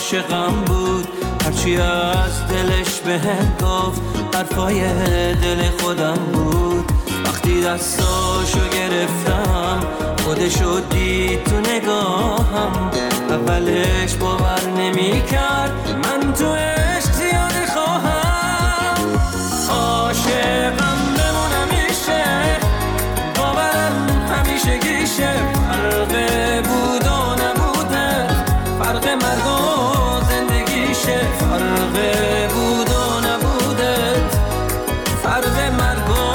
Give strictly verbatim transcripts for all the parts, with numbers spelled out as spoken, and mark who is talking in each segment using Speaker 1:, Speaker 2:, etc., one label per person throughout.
Speaker 1: عاشقم بود، هرچی از دلش بهم گفت حرفای دل خودم بود. وقتی دستاشو گرفتم خودشو دید تو نگاهم، اولش باور نمی کرد من تو عشق زیاده خواهم. عاشقم بمونم میشه، باورم همیشه گیشه، فرق بود و نبوده، فرق مرگ و زندگیشه، فرق بود و نبوده، فرق مرگ و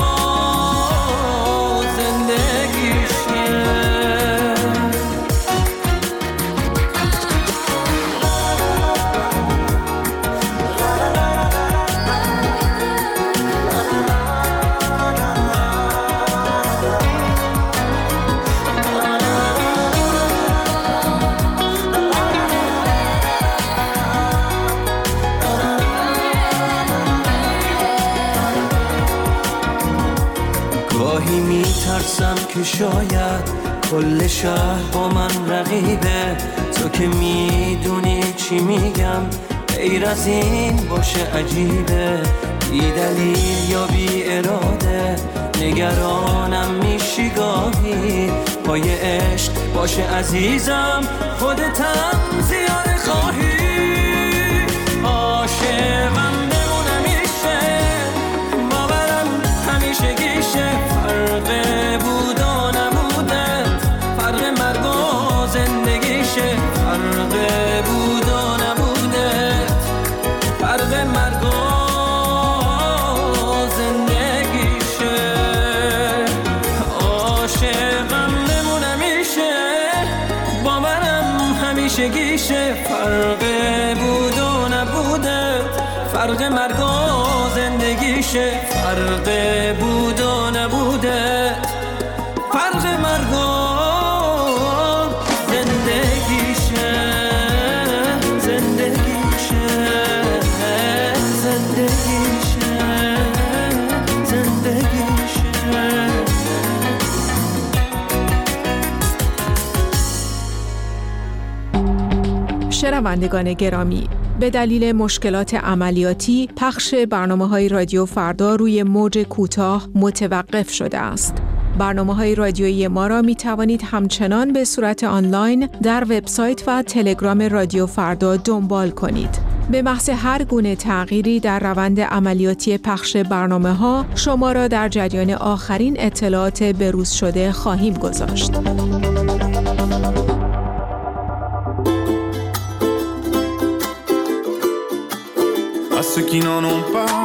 Speaker 1: ترسم که شاید کل شهر با من رقیبه، تو که میدونی چی میگم، غیر از این باشه عجیبه، بی دلیل یا بی اراده نگرانم میشی گاهی، پای عشق باشه عزیزم خودتم زیاده خواهی. عاشقم بمونم میشه، باورم همیشه گیشه، فرق بود و نبوده، فرق مرگ و زندگیشه، فرق بود و نبوده، فرق مرگ و زندگیشه. عاشقم بمونم میشه، باورم همیشه گیشه، فرق بود و نبوده، فرق مرگ و زندگیشه، فرق بود و نبوده، فرق مرگ و زندگیشه، زندگیشه، زندگیشه، زندگیشه.
Speaker 2: شنوندگان گرامی، به دلیل مشکلات عملیاتی پخش برنامه‌های رادیو فردا روی موج کوتاه متوقف شده است. برنامه‌های رادیویی ما را می توانید همچنان به صورت آنلاین در وبسایت و تلگرام رادیو فردا دنبال کنید. به محض هر گونه تغییری در روند عملیاتی پخش برنامه‌ها شما را در جریان آخرین اطلاعات بروز شده خواهیم گذاشت.
Speaker 3: À ceux qui n'en ont pas,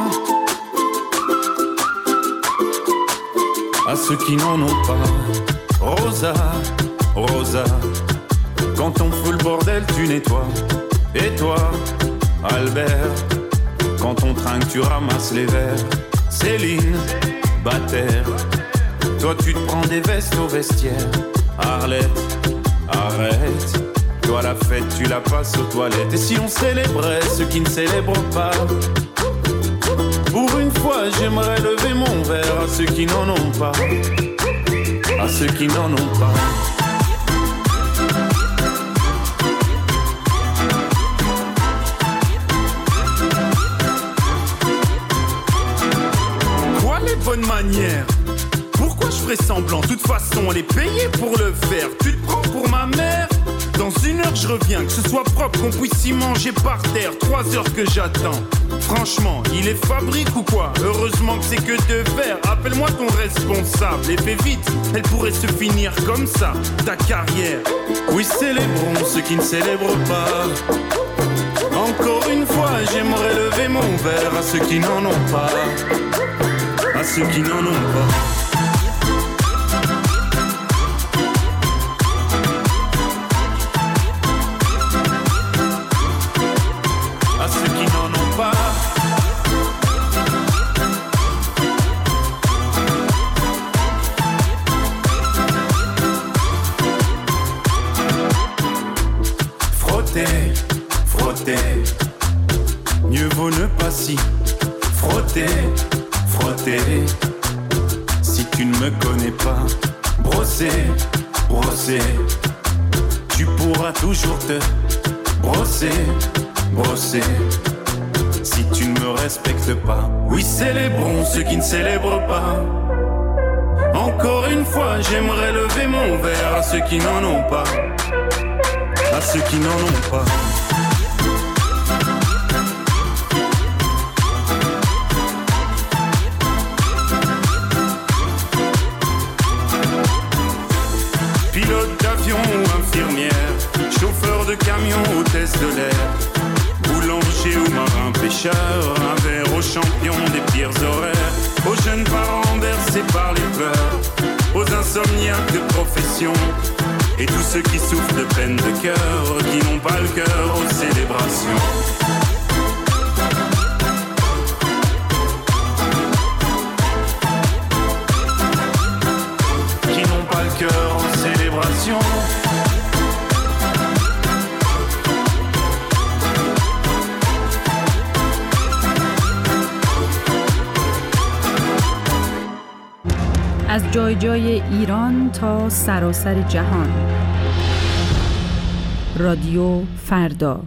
Speaker 3: à ceux qui n'en ont pas, Rosa, Rosa, quand on fout le bordel tu nettoies, et toi, Albert, quand on trinque tu ramasses les verres, Céline, Bataire, toi tu te prends des vestes au vestiaire, Arlette, arrête. Toi la fête tu la passes aux toilettes. Et si on célébrait ceux qui ne célèbrent pas, pour une fois j'aimerais lever mon verre à ceux qui n'en ont pas, à ceux qui n'en ont pas. Quoi les bonnes manières? Pourquoi je ferais semblant? De toute façon elle est payée pour le faire. Tu te prends pour ma mère? Dans une heure je reviens, que ce soit propre, qu'on puisse y manger par terre. Trois heures que j'attends. Franchement, il est fabrique ou quoi? Heureusement que c'est que de verre. Appelle-moi ton responsable et fais vite, elle pourrait se finir comme ça, ta carrière. Oui, célébrons ceux qui ne célèbrent pas. Encore une fois, j'aimerais lever mon verre à ceux qui n'en ont pas, à ceux qui n'en ont pas. Mieux vaut ne pas s'y frotter, frotter. Si tu ne me connais pas, brosser, brosser. Tu pourras toujours te brosser, brosser. Si tu ne me respectes pas, oui célébrons ceux qui ne célèbrent pas. Encore une fois, j'aimerais lever mon verre à ceux qui n'en ont pas, à ceux qui n'en ont pas. Pilote d'avion ou infirmière, chauffeur de camion, hôtesse de l'air, boulanger ou marin pêcheur, un verre aux champions des pires horaires, aux jeunes parents bercés par les pleurs, aux insomniaques de profession, et tous ceux qui souffrent de peine de cœur, qui n'ont pas le cœur aux célébrations. Qui n'ont pas le cœur aux célébrations.
Speaker 4: از جای جای ایران تا سراسر جهان. رادیو فردا.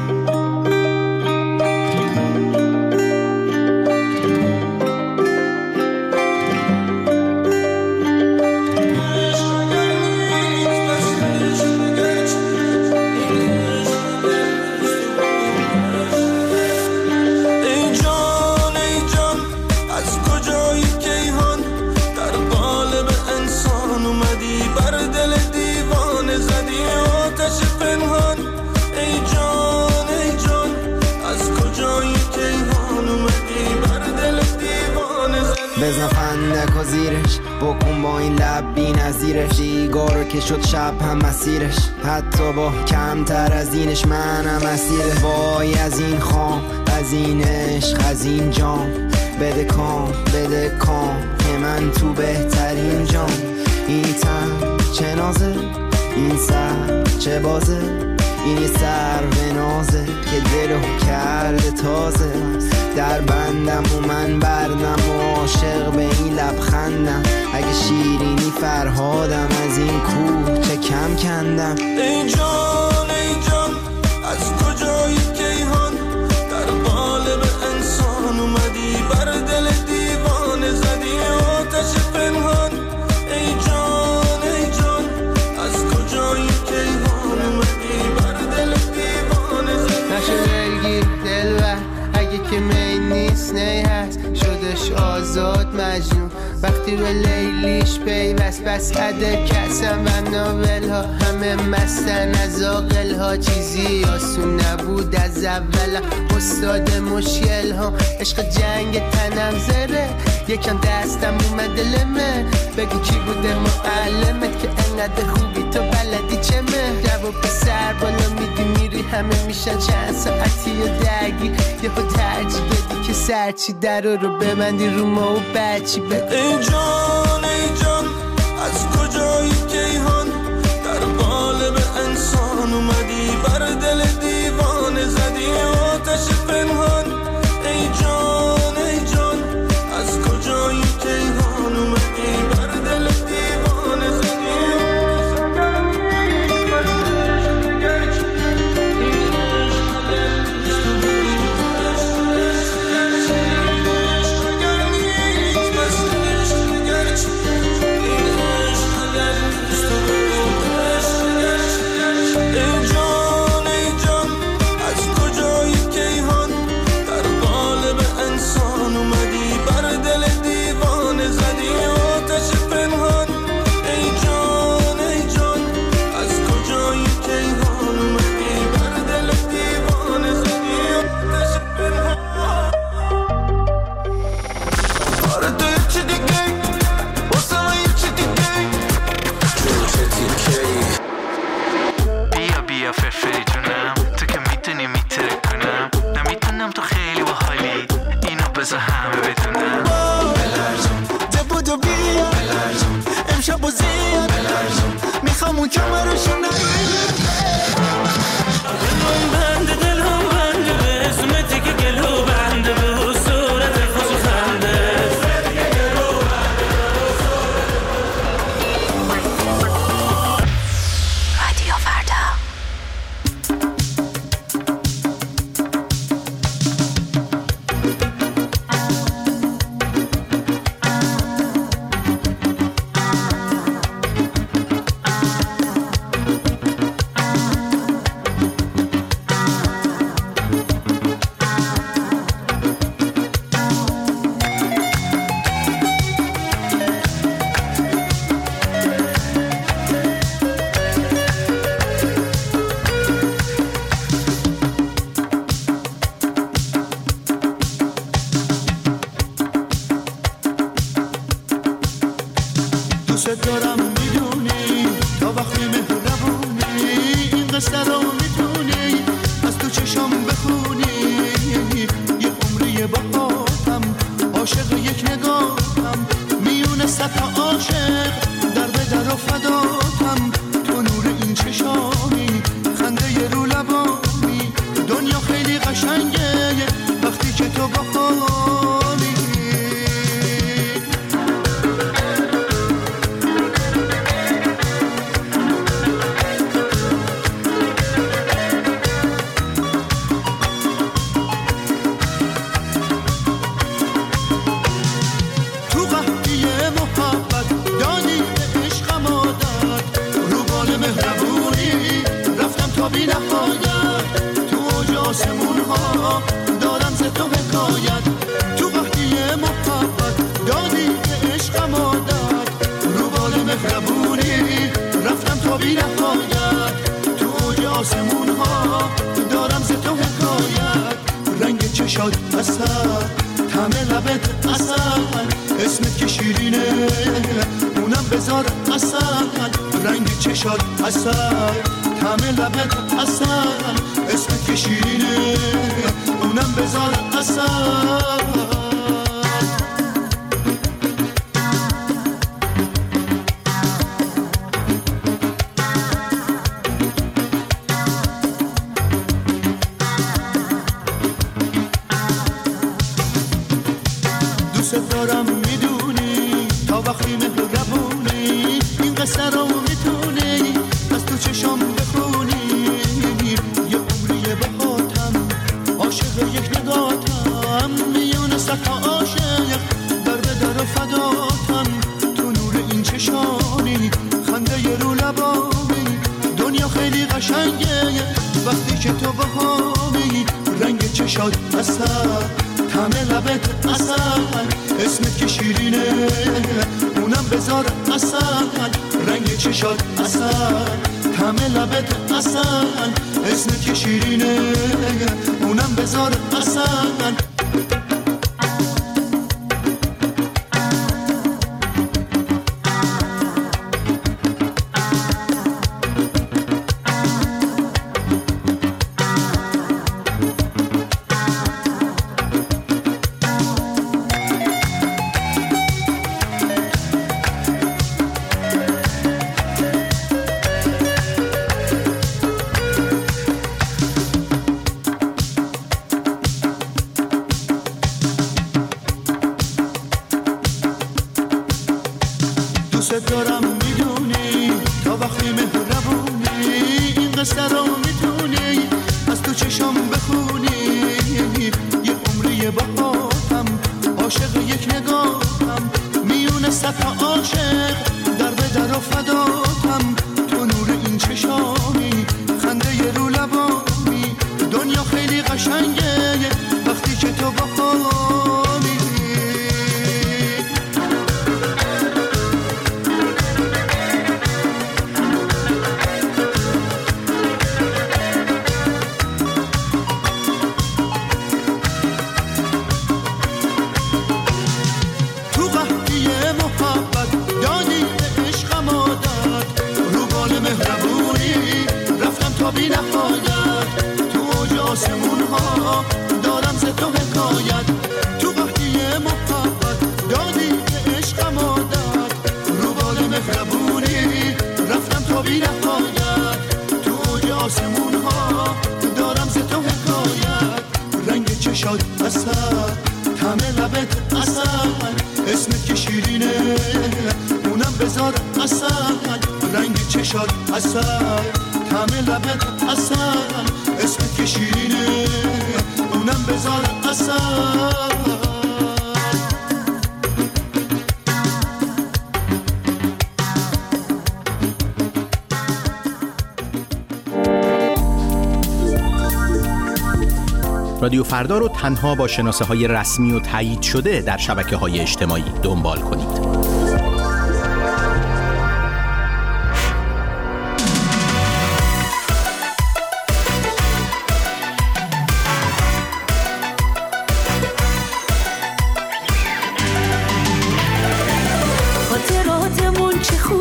Speaker 5: بزن فندک و زیرش بکن با این لب بی نظیرش دیگارو که شد شب هم مسیرش حتی با کمتر از اینش منم اسیره وای از این خام از این عشق از این جام بده کام بده کام که من تو بهترین جام این تن چه نازه این سر چه بازه این یه سر به نازه که دلو کرده تازه در بندم و من بردم و عاشق به این لبخندم اگه شیرینی فرهادم از این کوه چه کم کندم
Speaker 1: ای جان ای جان از کجایی کیهان در قالب انسان اومدی بر دل دیوانه زدی آتش پنهان ای جان ای جان از کجایی کیهان اومدی بر دل دیوانه زدی
Speaker 6: نشه دلگیر دلبر اگه که می نیست نی هست شدش آزاد مجنون وقتی به لیلیش پیوست بس عده کسم و ناول ها همه مستن از آقل ها چیزی آسون نبود از اول استاد مشکل ها عشق جنگ تنم زره یکم دستم اومده لمه بگو کی بوده معلمت که انقدر خوبی تو بلدی چمه جواب پسر بالا میدی میری همه میشن چند ساعتی و درگیر یه خود ترجیح بدی که سرچی در رو ببندی رو ما و بچی بگو
Speaker 1: ای جان ای جان از کجایی کیهان در قالب انسان اومدی بر دل دیوانه زدی آتش پنهان ای جان ای جان از کجایی کیهان اومدی بر دل دیوانه زدی دوست دارم میدونی تا وقتی مهربونی این قصه رو میتونی از تو چشم بخونی یه عمری باهاتم عاشق یک نگاهم میونه صد تا عاشق در به در و فداتم تو نور این چشامی خنده ی رو لبانی دنیا خیلی قشنگه وقتی که تو باهامی بی نهایت تو اوج آسمون ها دارم ز تو حکایت تو وقتی محبت دادی به عشقم عادت رو بال مهربونی رفتم تا بی نهایت تو اوج آسمون ها دارم ز تو حکایت رنگ چشات اصل طعم لبت اصل اسمت که شیرینه اونم بذار اصل رنگ چشات اصل طعم لبت اصل اسمت که شیرینه اونم بذار اصل دوست دارم میدونی تا وقتی مهربونی این قصه رو میتونی از تو چشم بخونی یه عمری بهاتم عاشق یک نگاتم میونه صد تا عاشق در به در و فداتم تو نور این چشانی خنده ی رو لبانی دنیا خیلی قشنگه وقتی که تو بهامی رنگ چشات اصل طعم لبت اصل اسمت که شیرینه اونم بذار اصل رنگ چشات اصل طعم لبت اصل اسمت که شیرینه اونم بذار اصل دوست دارم میدونی تا وقتی مهربونی این قصه رو میتونی از تو چشم بخونی یه عمری باهاتم عاشق یک نگاهم میونه صد تا عاشق در به در و فداتم تو نور این چشامی خنده ی رو لبانی دنیا خیلی قشنگه وقتی که تو باهامی بی نهایت تو اوج آسمون ها دارم ز تو حکایت تو وقتی محبت دادی به عشقم عادت رو بال مهربونی رفتم تا بی نهایت تو اوج آسمون ها دارم ز تو حکایت رنگ چشات اصل طعم لبت اصل اسمت که شیرینه اونم بذار اصل رنگ چشات اصل طعم لبت اصل اسمت که شیرینه اونم بذار اصل
Speaker 7: رادیو فردا رو تنها با شناسه های رسمی و تایید شده در شبکه های اجتماعی دنبال کنید.
Speaker 8: خاطراتمون چه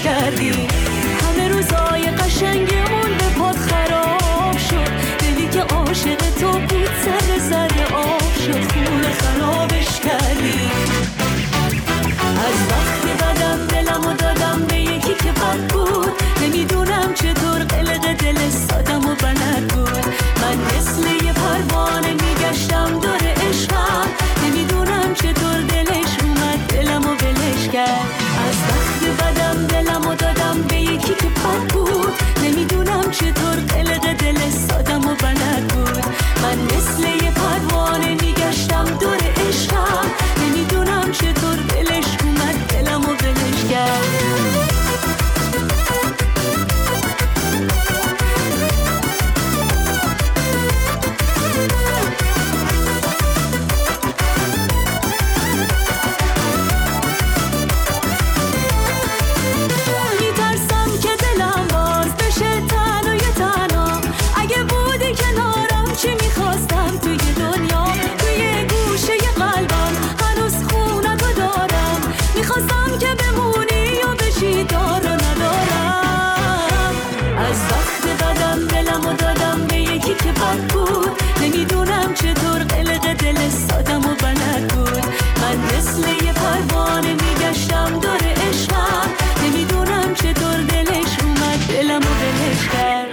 Speaker 8: کردی. همه روزای قشنگمون به پات خراب شد. دلی که عاشق تو بود سر زده آب شد. خونه خرابش کردی. از وقتی بدم دلمو دادم به یکی که بد بود. نمیدونم چطور قلق دل سادم و بلد بود. من مثل یه پروانه میگشتم دور عشقم. نمیدونم چطور دلش اومد دلمو ولش کرد. از وقتی بدم دلمو دادم به یکی که بد بود. نمیدونم چطور قلق دل سادم و بلد بود. من مثل یه پروانه میگشتم دور عشقم. نمیدونم چطور دلش اومد دلمو ولش کرد. که بد بود. نمیدونم چطور قلق دل سادم و بلد بود. من مثل یه پروانه میگشتم دور عشقم. نمیدونم چطور دلش اومد دلمو ولش کرد.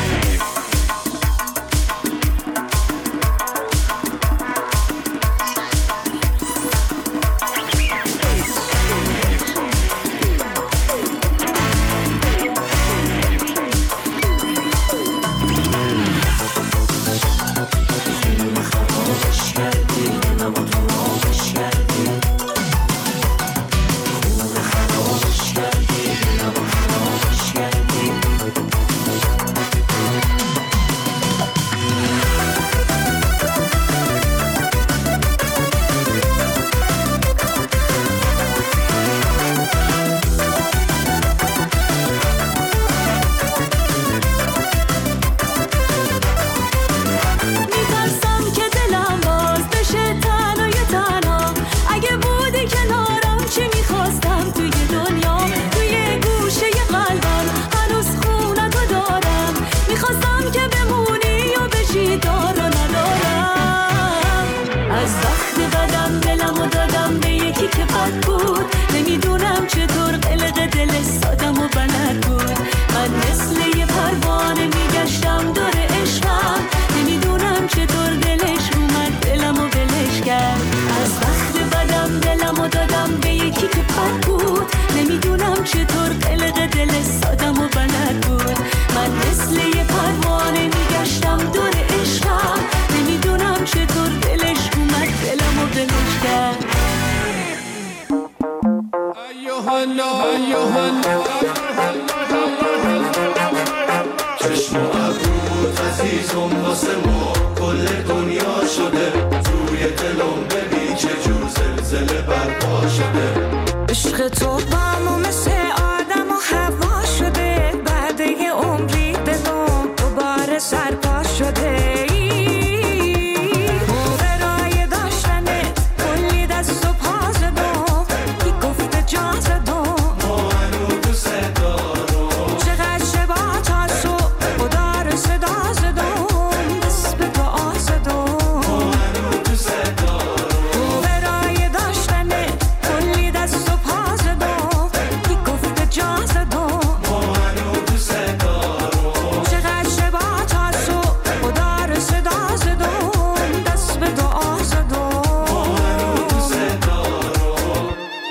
Speaker 8: چطور قلق دل سادم و بلد بود. من مثل یه پروانه میگشتم دور عشقم. نمیدونم چطور دلش اومد دلمو ولش کرد.
Speaker 1: چشم و ابروت عزیزم واسه ما کل دنیا شده. توی دلم ببین چه جور زلزله برپا شده.
Speaker 9: عشق تو با مثل آدم و هوا شده. بعد یه عمری دلم دوباره سرپا شده. برای داشتنت کلی دست و پا زدم. کی گفته جا زدم ما هنو دوست دارم. چقدر شبا تا صبح خدا رو صدا زدم. دست به دعا زدم ما هنو دوست دارم. برای داشتنت کلی دست و پا زدم. کی گفته جا زدم ما هنو دوست دارم. چقدر شبا تا صبح خدا رو صدا زدم. دست به دعا زدم ما هنو دوست دارم.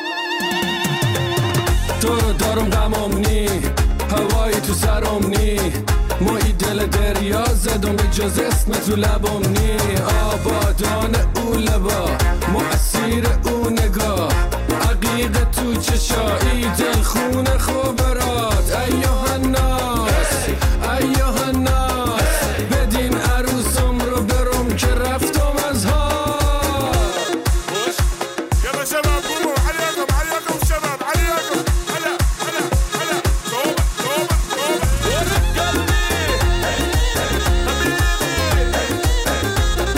Speaker 1: تو رو دارم غمم نی هوای تو سرم نی. ما ای دل دریا زدم به جز اسم تو لبم نی. آبادان او لبا ما اسیر او نگاه. عقیده تو چشایی دل خونه خوبرات. ایوه الناس ایوه الناس بدین عروسم رو برم که رفتم از ها.
Speaker 10: يلا شباب قوموا عليكم عليكم شباب عليكم. هلا هلا هلا توبة توبة توبة ورد قلبي حبيبي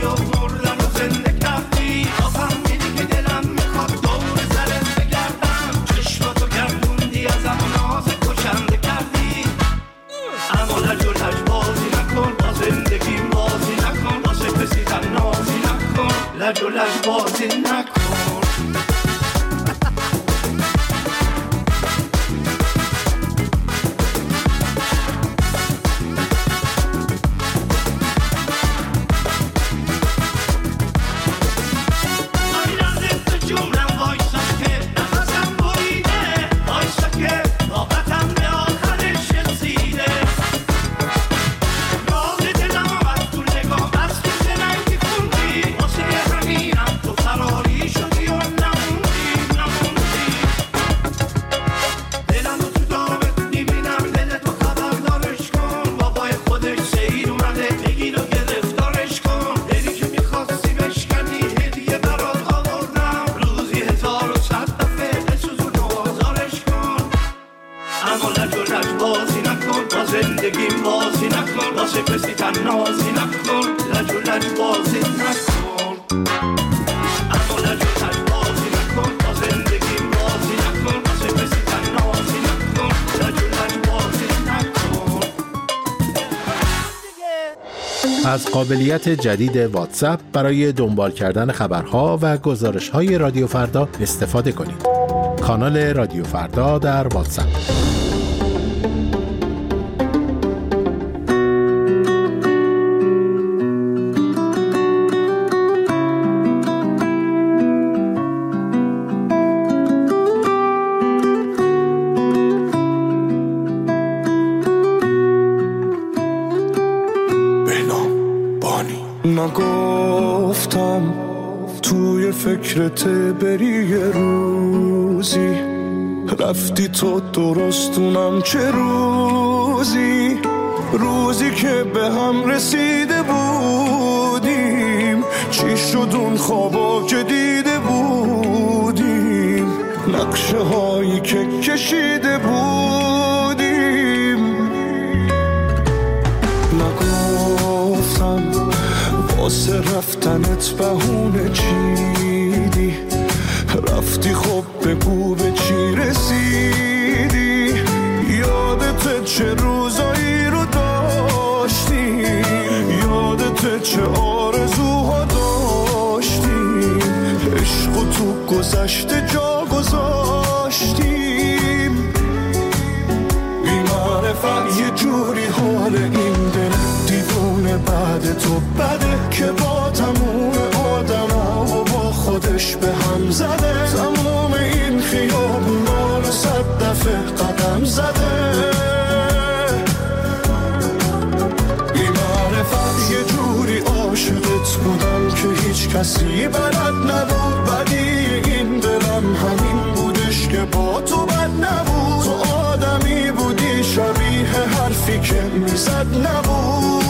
Speaker 11: و مردن و زنده کردی بازم میدی که دلم میخواد دور سرت بگردم چشماتو گردوندی ازم و ناز کشنده کردی اما لج و لج بازی نکن با زندگیم بازی نکن واسه کسی تنازی نکن لج و لج بازی نکن
Speaker 12: از قابلیت جدید واتساپ برای دنبال کردن خبرها و گزارش‌های رادیو فردا استفاده کنید. کانال رادیو فردا در واتساپ.
Speaker 13: نگفتم توی فکرت بری یه روزی رفتی تو درستونم چه روزی روزی که به هم رسیده بودیم چی شد اون خوابا که دیده بودیم نقشه هایی که کشیده بودیم نگفتم واسه رفتنت بهونه چیدی رفتی خب بگو به چی رسیدی یادت چه روزایی رو داشتیم یادت چه آرزوها داشتیم عشق تو گذشته جا گذاشتیم بی معرفت یه جوری حال این دل دیوونه بعد تو بده که با تموم آدم ها و با خودش به هم زده تموم این خیابونا رو صد دفعه قدم زده بی معرفت یه جوری عاشقت بودم که هیچ کسی بلد نبود بدی این دلم همین بودش که با تو بد نبود تو آدمی بودی شبیه حرفی که میزد نبود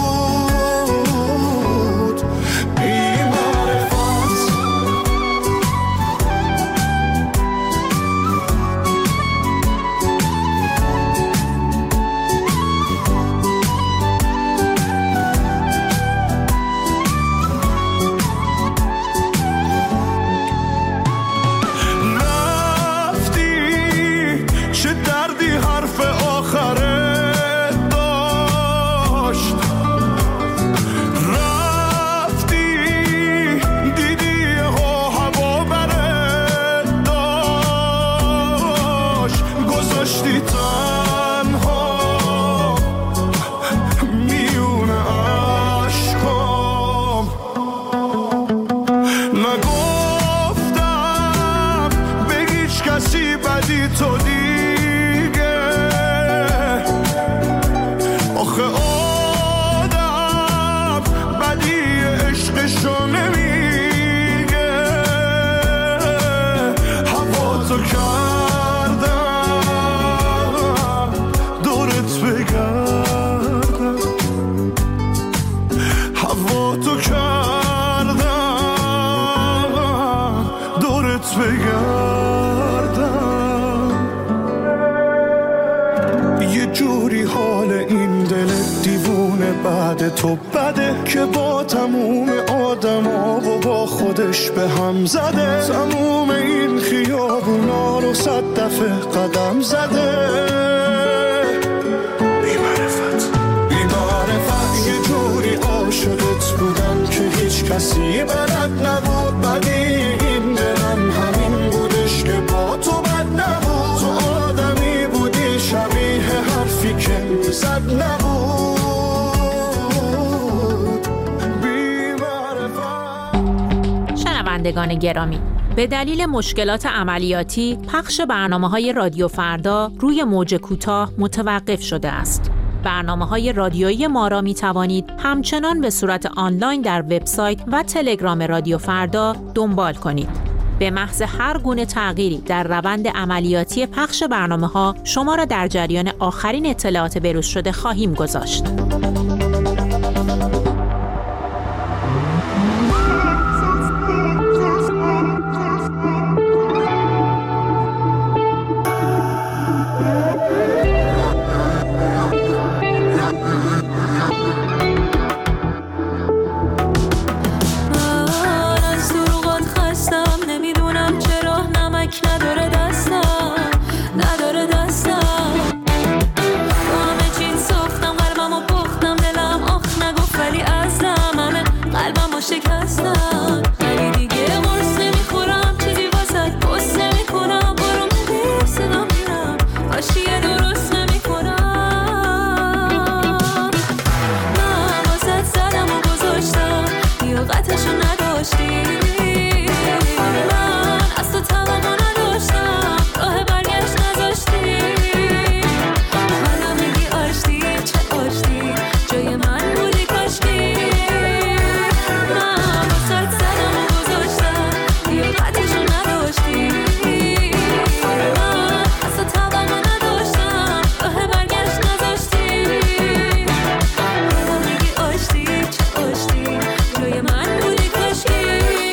Speaker 13: تو بده که با تموم آدما و با خودش به هم زده. تموم این خیابونا رو صد دفعه قدم زده. بی‌معرفت بی‌معرفت یه جوری عاشقت بودم که هیچ کسی بلد نبود. بدی این دلم همین بودش که با تو بد نبود. تو آدمی بودی شبیه حرفی که زد نبود.
Speaker 14: شنوندگان گرامی، به دلیل مشکلات عملیاتی پخش برنامه‌های رادیو فردا روی موج کوتاه متوقف شده است. برنامه‌های رادیویی ما را می‌توانید همچنان به صورت آنلاین در وبسایت و تلگرام رادیو فردا دنبال کنید. به محض هر گونه تغییری در روند عملیاتی پخش برنامه‌ها شما را در جریان آخرین اطلاعات بروز شده خواهیم گذاشت.
Speaker 8: نداره دستم نداره دستم با همه چیز ساختم قلبمو باختم دلم آخ نگفت ولی ازم همه قلبمو شکستم ولی دیگه قرص نمیخورم چیزی واسد پست نمیکنم برو میدی صدا میرم آشیه درست نمیکنم من واسد زدم و گذاشتم لیاقتشو نداشتی من از تو توقع راه برگشت نذاشتی حالا میگی آشتی چه آشتی جای من بودی کاشکی من واسد زدم و گذاشتم لیاقتشو نداشتی من از تو توقع نداشتم راه برگشت نذاشتی حالا میگی آشتی چه آشتی جای من بودی کاشکی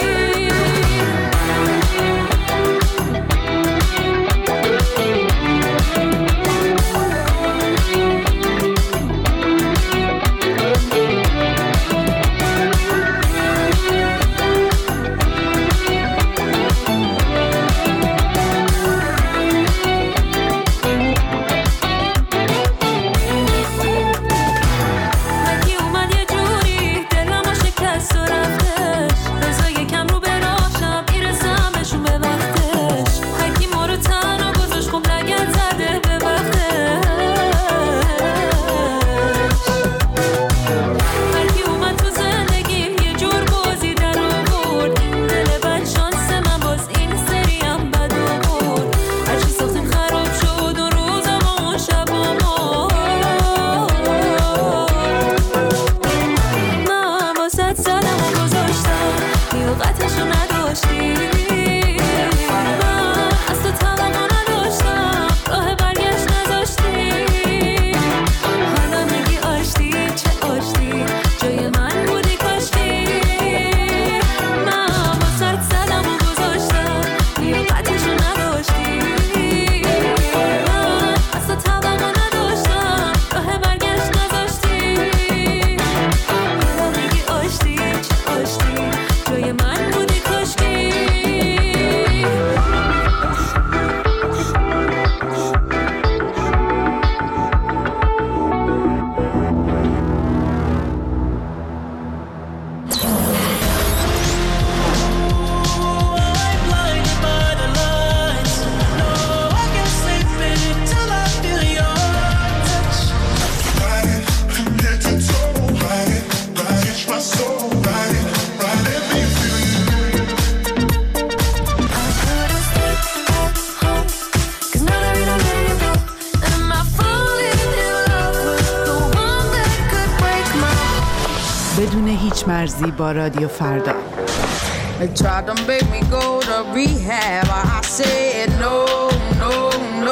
Speaker 4: بدون هیچ مرزی با رادیو فردا.
Speaker 15: They tried to make me go to rehab. I said no, no, no.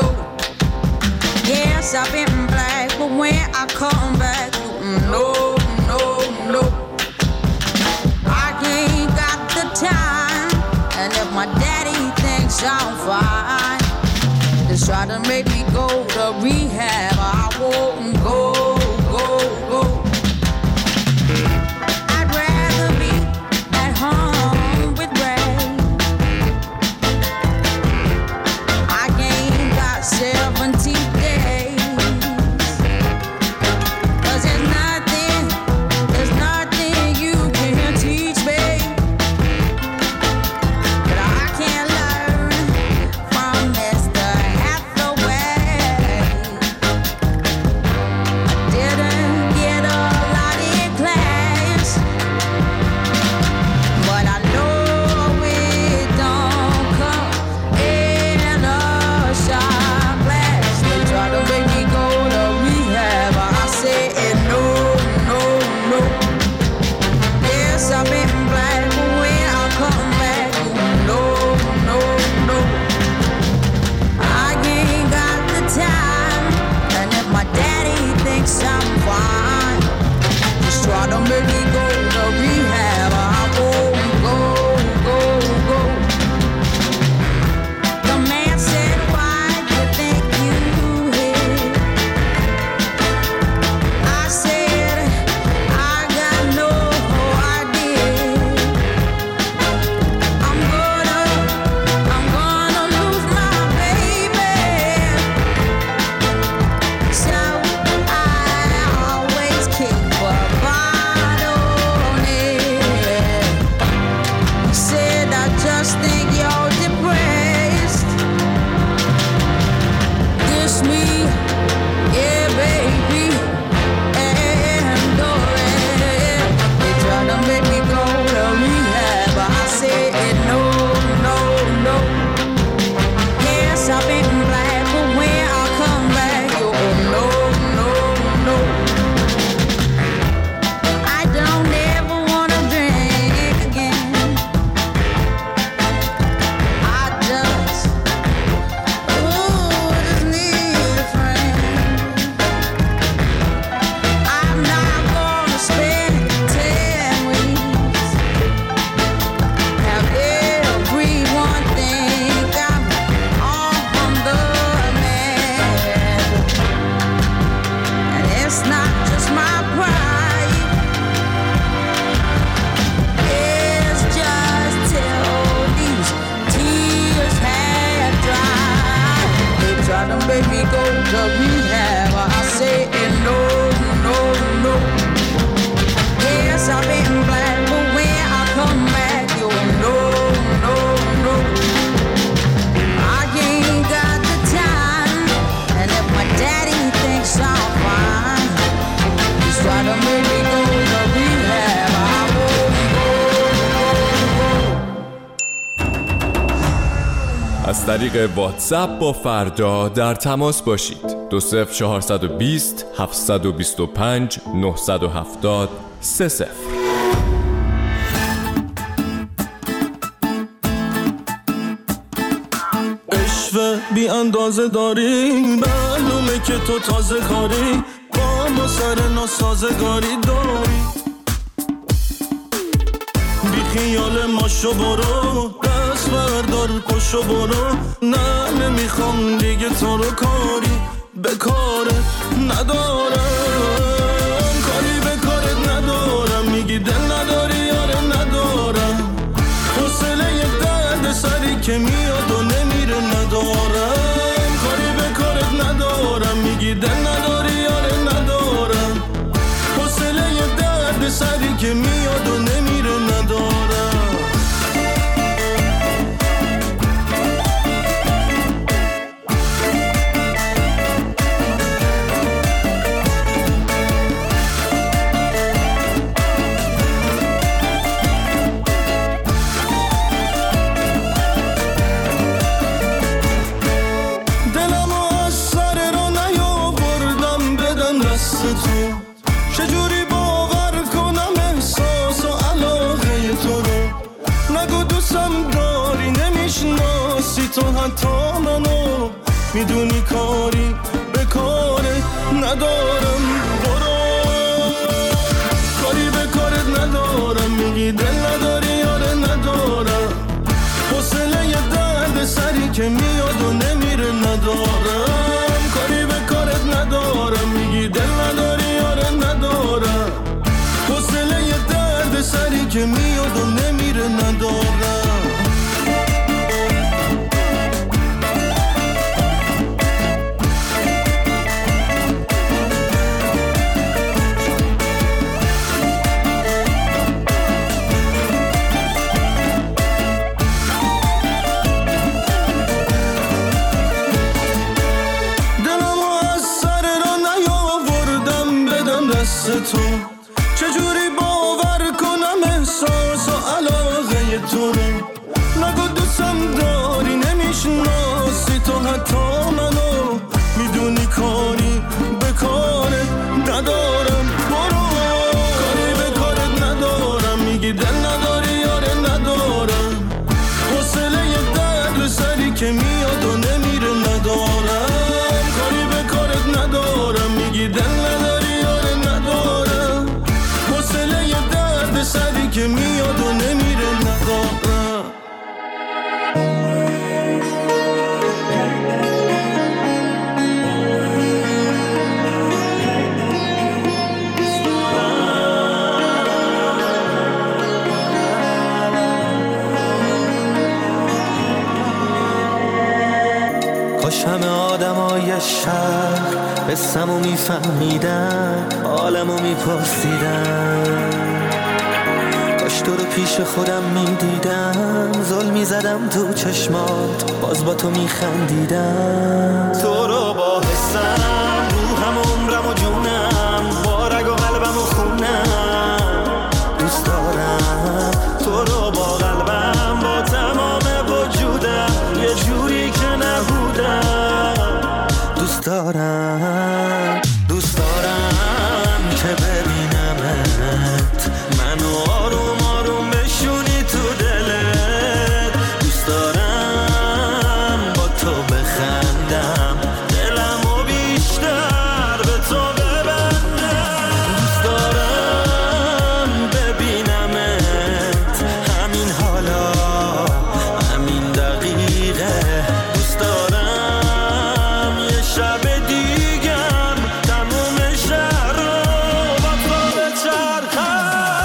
Speaker 15: Yes, I've been black, but when I come back, no, no, no. I ain't got the time, and if my daddy thinks I'm fine, they try to make me go to rehab. I won't go, go, go.
Speaker 16: طریق واتساپ با فردا در تماس باشید. دو صفر چهارصد و بیست هفتصد و بیست و پنج نهصد و هفتاد سه صفر.
Speaker 1: عشق بی اندازه داری، معلومه که تو تازه کاری، با ما سر ناسازگاری داری. بی خیال ماشو برو، دست بردار پشو برو، نه نمیخوام دیگه تو رو کاری به کارت ندارم، کاری به کارت ندارم. میگی دل نداری یاره ندارم، حوصله یه درد سری که میاد و نمیره ندارم، کاری به کارت ندارم. میگی دل نداری یاره ندارم، حوصله یه درد سری که میاد و نمیره ندارم. چجوری باور کنم احساس و علاقه تو رو؟ نگو دوستم داری نمیشناسی تو حتی منو، میدونی کاری به کارت ندارم. برو کاری به کارت ندارم. میگی دل نداری یاره ندارم، حوصله یه درد سری که میاد و نمیره ندارم، کاری به کارت ندارم. میگی دل نداری یاره ندارم، حوصله یه درد سری که میاد و نمیره ندارم. تو چجوری باور کنم احساس و علاقه تو رو؟ نگو دوستم داری نمیشناسی تو حتی منو، میدونی کاری به کارت ندارم. برو کاری به کارت ندارم. میگی دل نداری یاره ندارم، حوصله یه درد سری که میاد و نمیره ندارم، کاری به کارت ندارم. میگی دل نداری سری که میاد و نمیره ندارم.
Speaker 11: کاش همه آدمای شهر قصه‌مو میفهمیدن، حالمو میپرسیدن، کاش تو رو پیش خودم میدیدم، ظلم میزدم تو چشمات باز با تو میخندیدم. تو رو با حسم روحم و عمرم و جونم، با رگ و قلبم و خونم دوست دارم. تو رو با قلبم با تمام وجودم، یه جوری که نبودم دوست دارم. دوست دارم که ببینمت، منو آروم آروم بشونی تو دلت، دوست دارم با تو بخندم، دلمو بیشتر به تو ببندم، دوست دارم ببینمت همین حالا همین دقیقه، دوست دارم یه شب دیگم تموم شهر رو با تو بچرخم.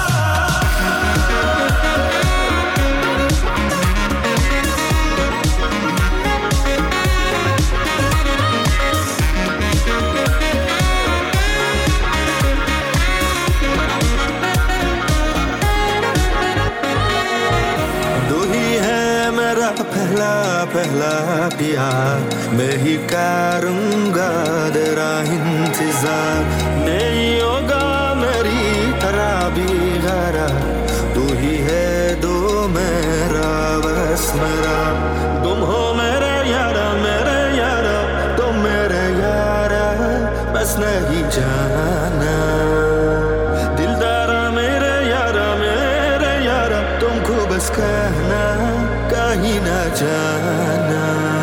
Speaker 11: पहला पहला प्यार मैं ही करूँगा तेरा इंतजार, नहीं होगा मेरी तरह भी गरा, तू ही है दो मेरा बस मेरा, तुम हो मेरे
Speaker 1: بس نہیں جانا دل دارا میرے یارا میرے یارا تم کو بس کہنا کہیں نہ جانا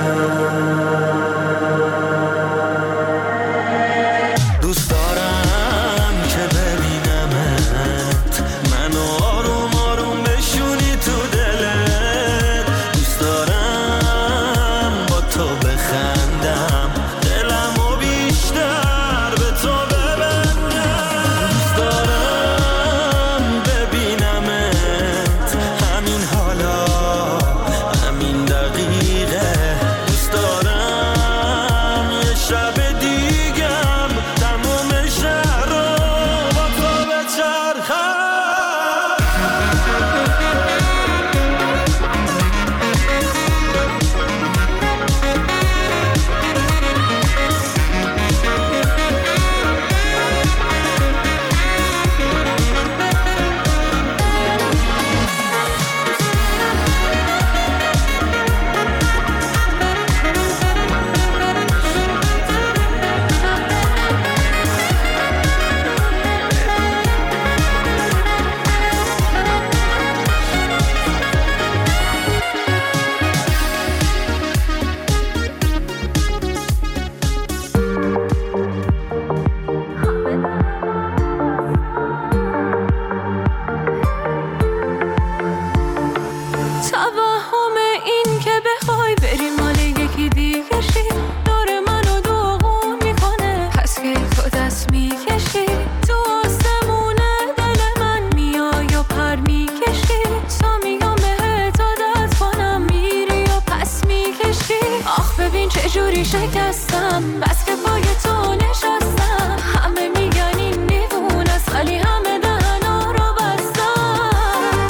Speaker 8: شکستم بس که پای تو نشستم همه میگن این دیوون است ولی همه دهنا رو بستم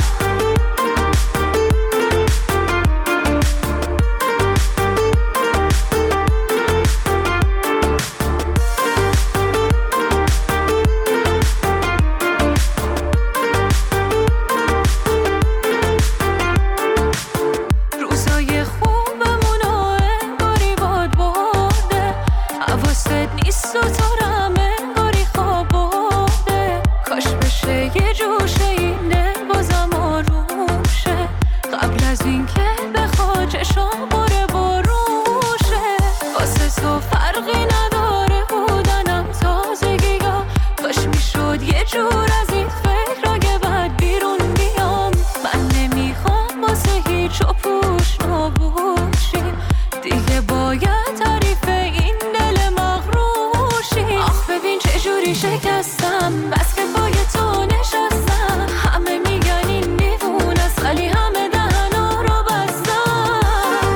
Speaker 8: روزای خوبمون رو انگاری باد برده حواست نیست و تو رو هم انگاری خواب برده کاش بشه یه جوشه این دل بازم آروم شه قبل از این که بخواد چشام بره بروشه واسه تو فرقی نداره بودنم تازگی یا کاش میشد یه جور از این فکر اگه بعد بیرون بیام من نمیخوام واسه هیچ و پوش نباشیم دیگه باید تعریف این دل مغروشی آخ ببین چجوری شکستم بس که پای تو نشستم همه میگن این دیوون است ولی همه دهنا رو بستم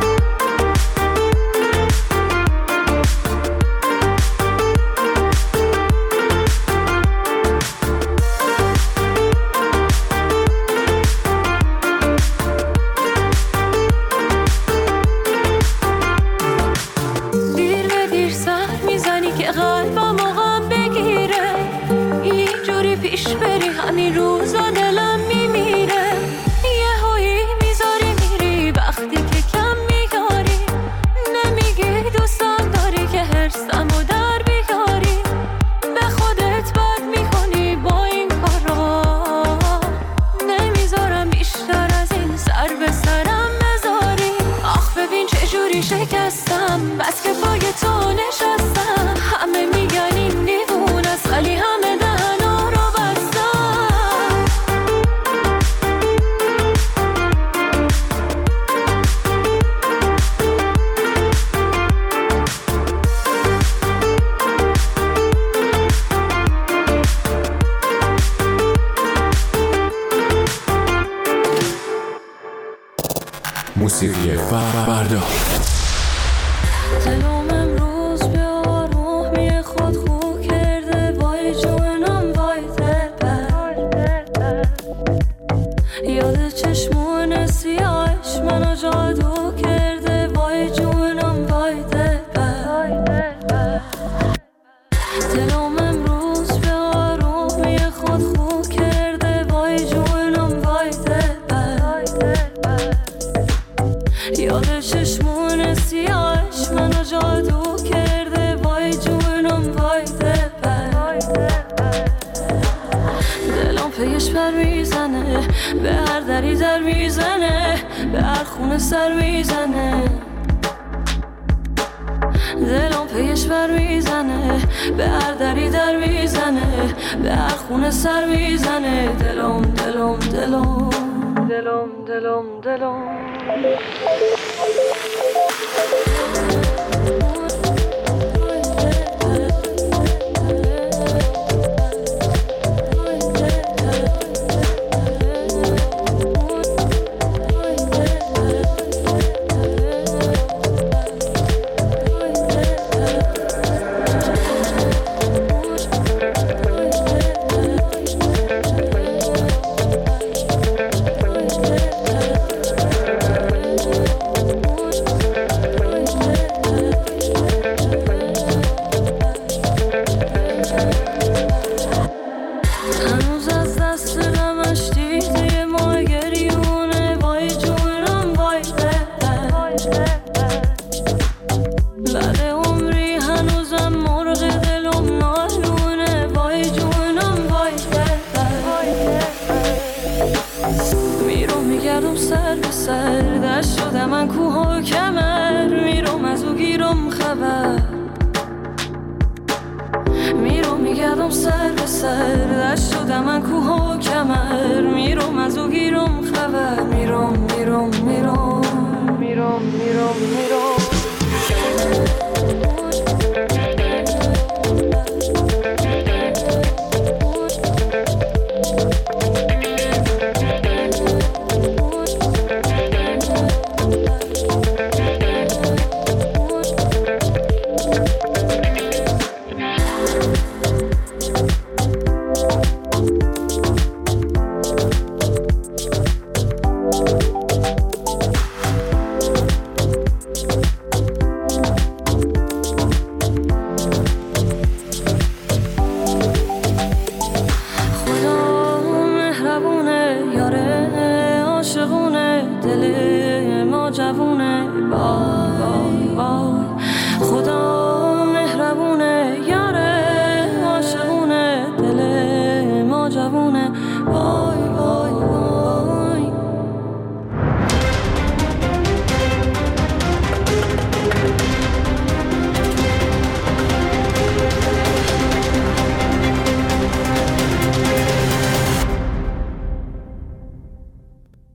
Speaker 8: دیر به دیر سر میزنی که قلبم و غم بگیره اینجوری پیش بری همین روزا دلم میمیره یه هایی میذاری میری وقتی که کم میگاری نمیگی دوستم داری که هرسم و در بیاری به خودت بد میکنی با این کارا نمیذارم بیشتر از این سر به سرم بذاری آخ ببین چجوری شکستم بس که پای تو نشستم همه میگن این دیوون است ولی همه دهنا رو بستم
Speaker 16: موسیقی فردا
Speaker 8: دلم امروز به آرومی خود خو کرده وای جونم وای دلبر یاد چشمون سیاهش منو جادو کرده وای جونم وای دلبر دلم امروز به آرومی خود خو کرده وای جونم وای دلبر یاد چشمون سیاهش منو جادو کرده وای جونم وای به هر دری در میزنه، به هر خونه سر میزنه، دلم پیش بر میزنه، به هر دری در میزنه، به هر خونه سر میزنه، دلم دلم دلم دلم دلم دلم دل ما جوونه، وای وای وای